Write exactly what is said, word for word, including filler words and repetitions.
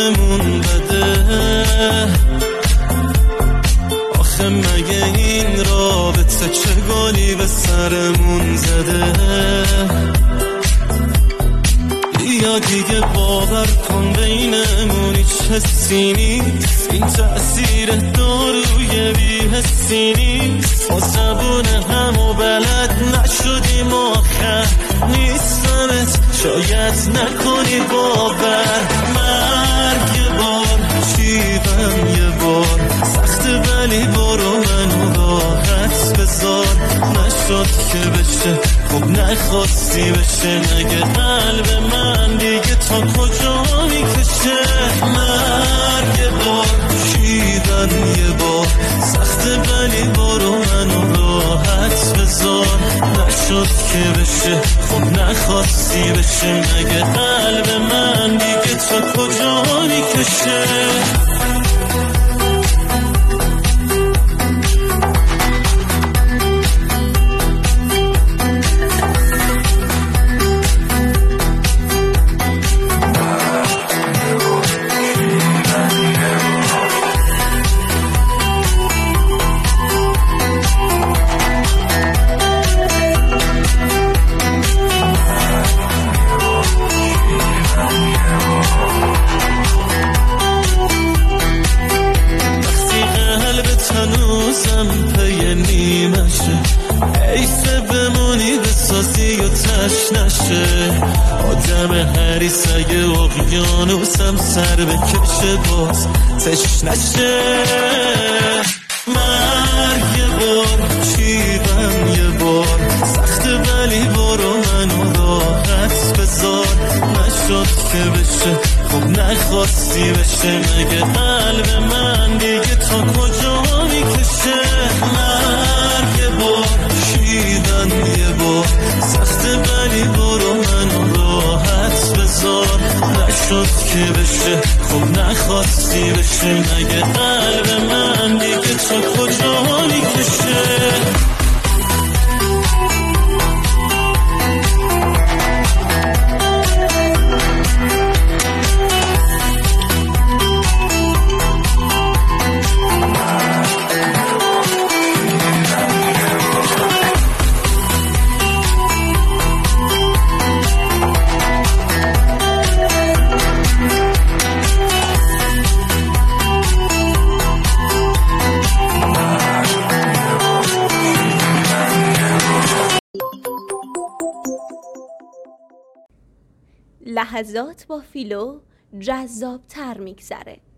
حالمون بده. آخه مگه این رابطه چه گلی به سرمون زده؟ یا دیگه باور کن بینمون هیچ حسی نیست، این تأثیر داروی بی حسی نیست. ما زبون همو بلد نشدیم آخر نیستمت شاید نکنی باور. مرگ یه بار شیبم یه بار سخت ولی برو منو راحت بذار. نشد که بشه خب نخواستی بشه، نگه قلب من دیگه تا کجا میکشه. مرگ یه بار شیدن یه بار سخت ولی برو منو راحت بذار. نشد که بشه خب نخواستی بشه، نگه قلب من دیگه تا کجا میکشه. هنوزم پی نیمشه، حیفه بمونی بسازی و تش نشه. آدم حریص اگه اقیانوسم سر بکشه باز تش نشه. مرگ یه بار شیبم یه بار سخت ولی برو منو راحت بذار. نشد که بشه خب نخواستی بشه، مگه قلب من دیگه تا کجا میکشه. مرگ یه بار شیدن یه بار سخت ولی برو منو راحت بذار. نشد که بشه خب نخواستی بشه، مگه قلب من دیگه تا کجا میکشه. لحظات با فیلو جذاب تر میگذره.